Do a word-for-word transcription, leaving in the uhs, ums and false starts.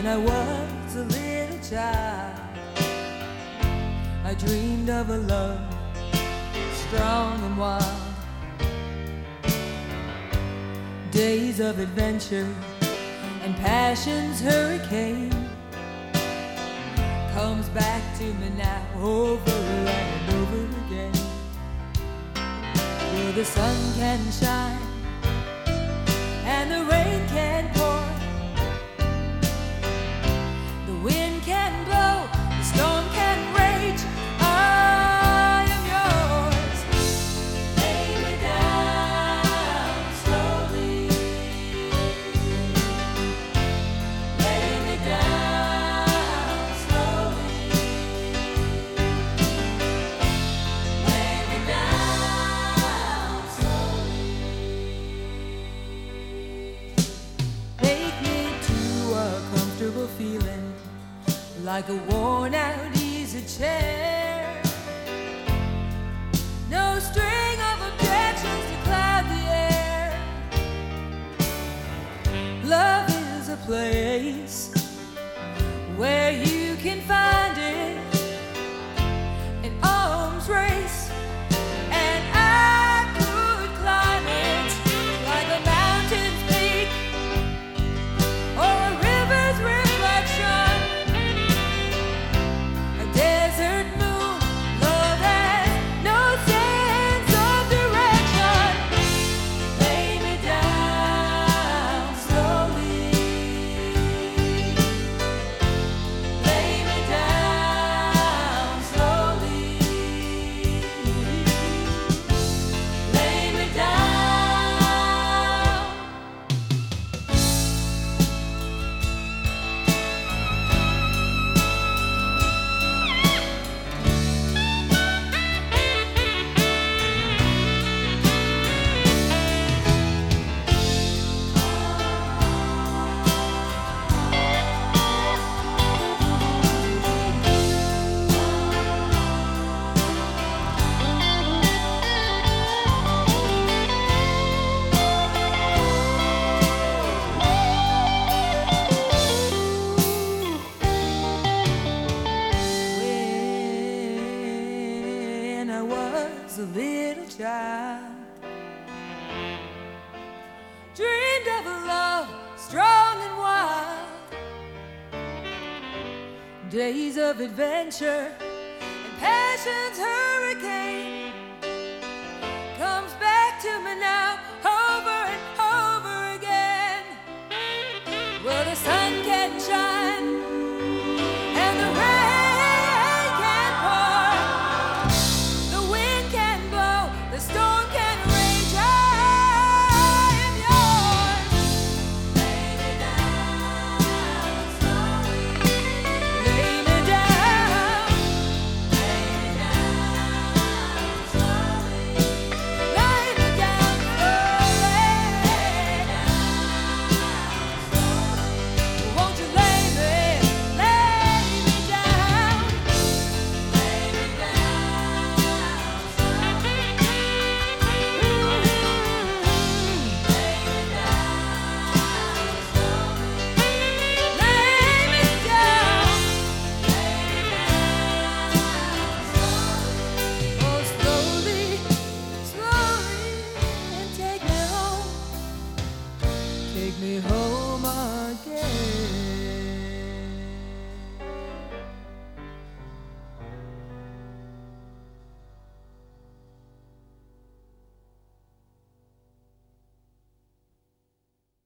I was a little child, I dreamed of a love strong and wild. Days of adventure and passion's hurricane comes back to me now over and over again. Where the sun can shine and the rain can pour, the wind can blow, the storm can rage, I am yours. Lay me down slowly, lay me down slowly, lay me down slowly. Take me to a comfortable feeling, like a worn-out easy chair. No string of objections to cloud the air. Love is a place where you can find it, an arms race, and I could climb it like a mountain's peak or a river's reflection. Desert moon, love has no sense of direction. Lay me down slowly, lay me down slowly, lay me down. When I was a little child, dreamed of a love strong and wild. Days of adventure and passion's hurricane